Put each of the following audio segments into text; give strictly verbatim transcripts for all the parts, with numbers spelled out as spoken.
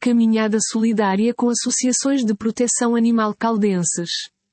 Caminhada solidária com associações de proteção animal caldenses.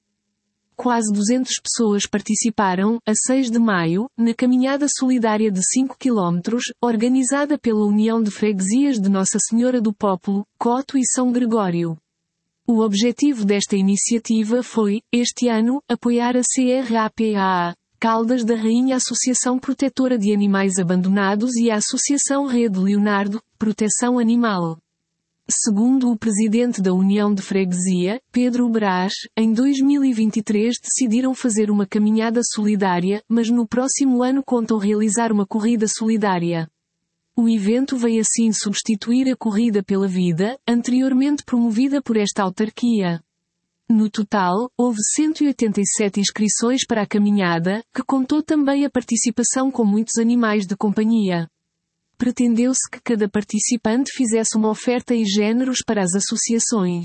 Quase duzentas pessoas participaram, a seis de maio, na caminhada solidária de cinco quilómetros, organizada pela União de Freguesias de Nossa Senhora do Popolo, Coto e São Gregório. O objetivo desta iniciativa foi, este ano, apoiar a C R A P A A, Caldas da Rainha Associação Protetora de Animais Abandonados e a Associação Rede Leonardo, Proteção Animal. Segundo o presidente da União de Freguesia, Pedro Brás, em dois mil e vinte e três decidiram fazer uma caminhada solidária, mas no próximo ano contam realizar uma corrida solidária. O evento veio assim substituir a Corrida pela Vida, anteriormente promovida por esta autarquia. No total, houve cento e oitenta e sete inscrições para a caminhada, que contou também a participação com muitos animais de companhia. Pretendeu-se que cada participante fizesse uma oferta em géneros para as associações.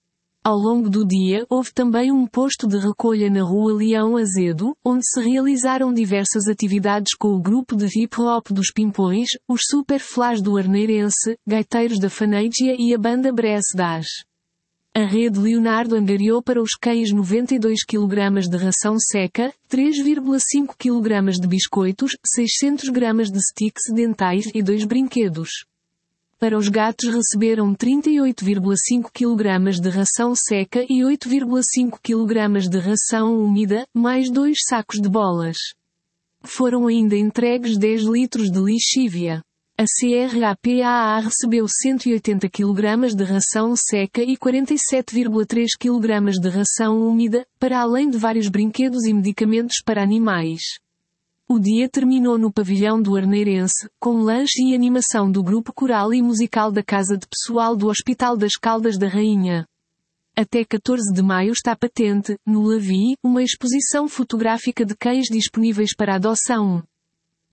Ao longo do dia, houve também um posto de recolha na Rua Leão Azedo, onde se realizaram diversas atividades com o grupo de hip-hop dos Pimpões, os Superflás do Arneirense, Gaiteiros da Fanégia e a banda Bress Das. A Rede Leonardo angariou para os cães noventa e dois quilogramas de ração seca, três vírgula cinco quilogramas de biscoitos, seiscentos gramas de sticks dentais e dois brinquedos. Para os gatos receberam trinta e oito vírgula cinco quilogramas de ração seca e oito vírgula cinco quilogramas de ração úmida, mais dois sacos de bolas. Foram ainda entregues dez litros de lixívia. A C R A P A A recebeu cento e oitenta quilogramas de ração seca e quarenta e sete vírgula três quilogramas de ração úmida, para além de vários brinquedos e medicamentos para animais. O dia terminou no pavilhão do Arneirense, com lanche e animação do grupo coral e musical da Casa de Pessoal do Hospital das Caldas da Rainha. Até catorze de maio está patente, no Lavi, uma exposição fotográfica de cães disponíveis para adoção.